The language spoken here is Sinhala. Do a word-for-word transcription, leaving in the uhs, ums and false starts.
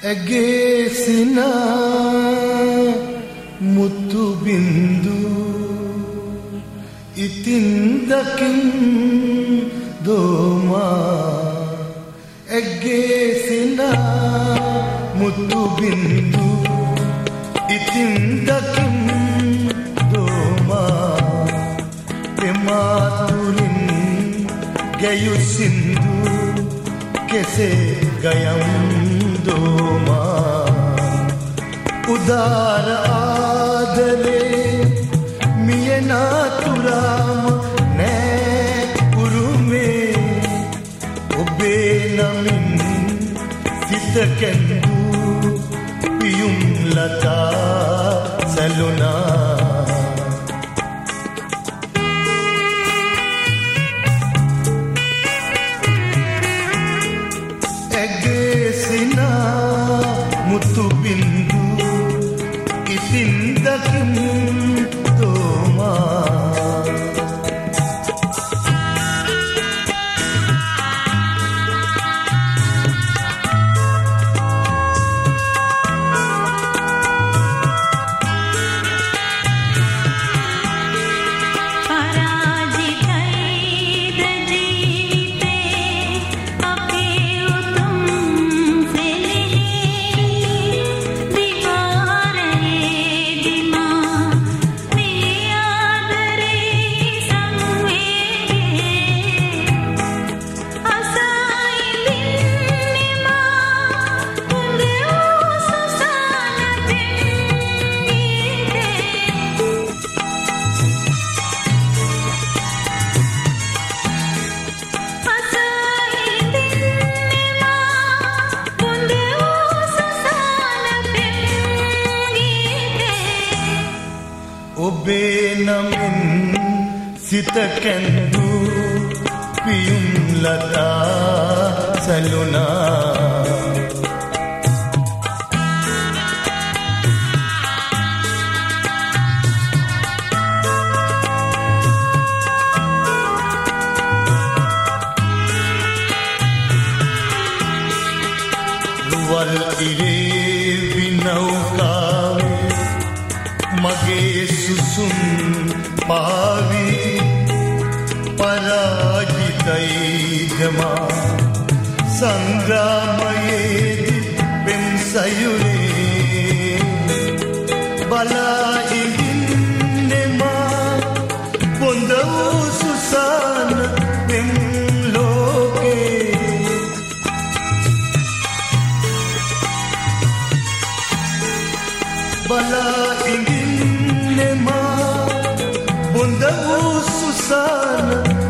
ඇගේ සිනා මුතු බින්දු ඉතින් දකින් දෝමා ඇගේ සිනා මුතු බින්දු ඉතින් දකින් දෝමා එමාතුලින් ගැයු සින්දු කෙසේ ගයම් දෝමා උදාර ආදරේ මියනාතුරාම නෑ උරුමේ ඔබේ නමින් සිත කැඳු පියුම් ලතා සැලුනා ඇගේ සිනා මුතු බින්දු ඉතින් දකින් දෝමා ඔබේ නමින් සිත කැඳු පියුම් ලතා සැලුනා රුවල් ඉරේ විනෞකාවේ මගේ සුසුම් පාවි පරාජිතයි ගමා සංග්‍රාමයේදි පෙම් සයුරේ බලා ඉඳින්නෙමා බොඳ වූ සුසාන පෙම් ලෝකේ බලා ඉඳින් බොඳ වූ සුසාන